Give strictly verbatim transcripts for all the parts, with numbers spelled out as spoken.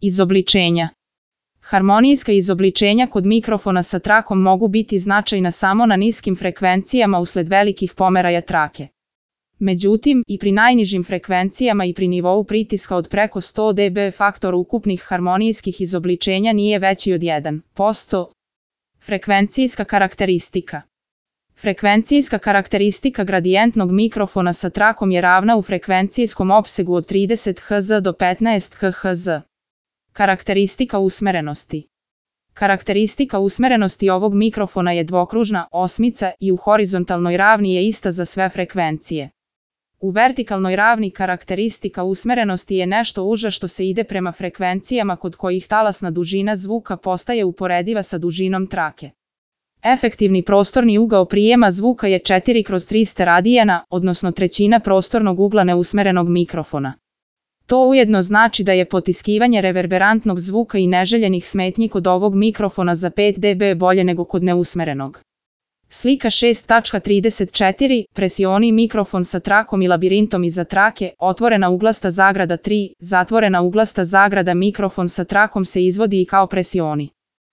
Izobličenja. Harmonijska izobličenja kod mikrofona sa trakom mogu biti značajna samo na niskim frekvencijama usled velikih pomeraja trake. Međutim, i pri najnižim frekvencijama i pri nivou pritiska od preko sto decibela faktor ukupnih harmonijskih izobličenja nije veći od jedan posto. Frekvencijska karakteristika. Frekvencijska karakteristika gradijentnog mikrofona sa trakom je ravna u frekvencijskom opsegu od trideset hertza do petnaest hertza. Karakteristika usmerenosti. Karakteristika usmerenosti ovog mikrofona je dvokružna osmica i u horizontalnoj ravni je ista za sve frekvencije. U vertikalnoj ravni karakteristika usmerenosti je nešto uža što se ide prema frekvencijama kod kojih talasna dužina zvuka postaje uporediva sa dužinom trake. Efektivni prostorni ugao prijema zvuka je četiri kroz trista radijana, odnosno trećina prostornog ugla neusmerenog mikrofona. To ujedno znači da je potiskivanje reverberantnog zvuka i neželjenih smetnji kod ovog mikrofona za pet decibela bolje nego kod neusmerenog. Slika šest tačka trideset četiri, presioni mikrofon sa trakom i labirintom iza trake, otvorena uglasta zagrada tri, zatvorena uglasta zagrada mikrofon sa trakom se izvodi i kao presioni.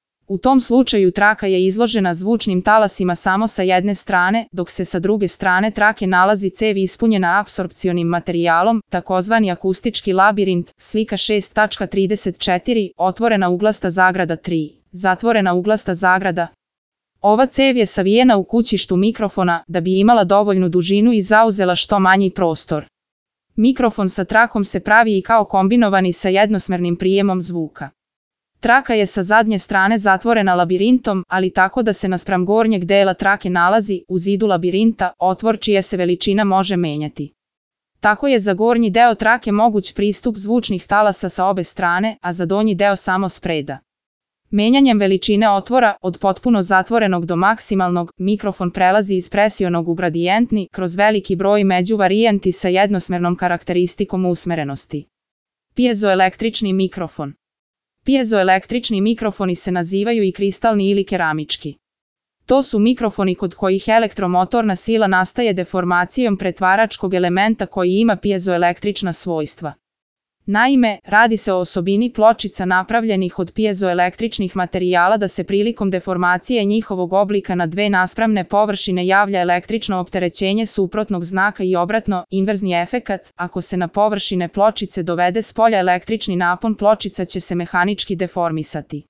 U tom slučaju traka je izložena zvučnim talasima samo sa jedne strane, dok se sa druge strane trake nalazi cev ispunjena apsorpcionim materijalom, takozvani akustički labirint, slika šest tačka trideset četiri, otvorena uglasta zagrada tri, zatvorena uglasta zagrada. Ova cev je savijena u kućištu mikrofona da bi imala dovoljnu dužinu i zauzela što manji prostor. Mikrofon sa trakom se pravi i kao kombinovani sa jednosmernim prijemom zvuka. Traka je sa zadnje strane zatvorena labirintom, ali tako da se naspram gornjeg dela trake nalazi, u zidu labirinta, otvor čija se veličina može menjati. Tako je za gornji deo trake moguć pristup zvučnih talasa sa obe strane, a za donji deo samo spreda. Menjanjem veličine otvora, od potpuno zatvorenog do maksimalnog, mikrofon prelazi iz presionog u gradijentni, kroz veliki broj međuvarijanti sa jednosmernom karakteristikom usmerenosti. Piezoelektrični mikrofon. Piezoelektrični mikrofoni se nazivaju i kristalni ili keramički. To su mikrofoni kod kojih elektromotorna sila nastaje deformacijom pretvaračkog elementa koji ima piezoelektrična svojstva. Naime, radi se o osobini pločica napravljenih od piezoelektričnih materijala da se prilikom deformacije njihovog oblika na dve naspravne površine javlja električno opterećenje suprotnog znaka i obratno, inverzni efekat, ako se na površine pločice dovede spolja električni napon pločica će se mehanički deformisati.